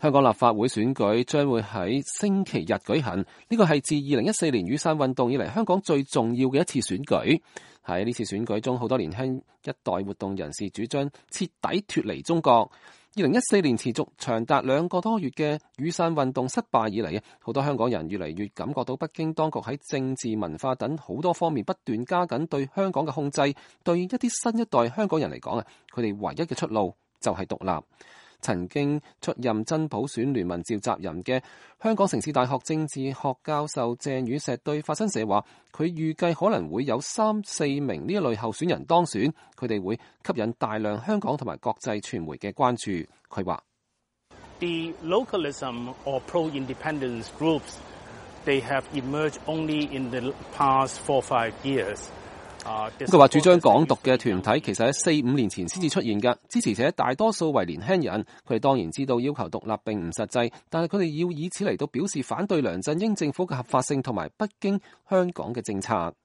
香港立法會選舉將會喺星期日舉行，呢個係自2014年雨傘運動以嚟香港最重要嘅一次選舉。喺呢次選舉中，好多年輕一代活動人士主張徹底脫離中國。2014年持續長達2個多月嘅雨傘運動失敗以嚟，好多香港人越嚟越感覺到北京當局喺政治、文化等好多方面不斷加緊對香港嘅控制。對一啲新一代香港人嚟講，佢哋唯一嘅出路就係獨立。曾經出任真普選聯盟召集人嘅香港城市大學政治學教授鄭宇碩對法新社話，佢預計可能會有3-4名呢一類候選人當選，佢哋會吸引大量香港同埋國際傳媒嘅關注。佢話 ：The localism or pro-independence groups, they have emerged only in the past 4-5 years. 佢話主張港獨嘅團體其實喺4-5年前先至出現嘅，支持者大多數為年輕人。佢哋當然知道要求獨立並唔實際，但係佢哋要以此嚟到表示反對梁振英政府嘅合法性同埋北京香港嘅政策。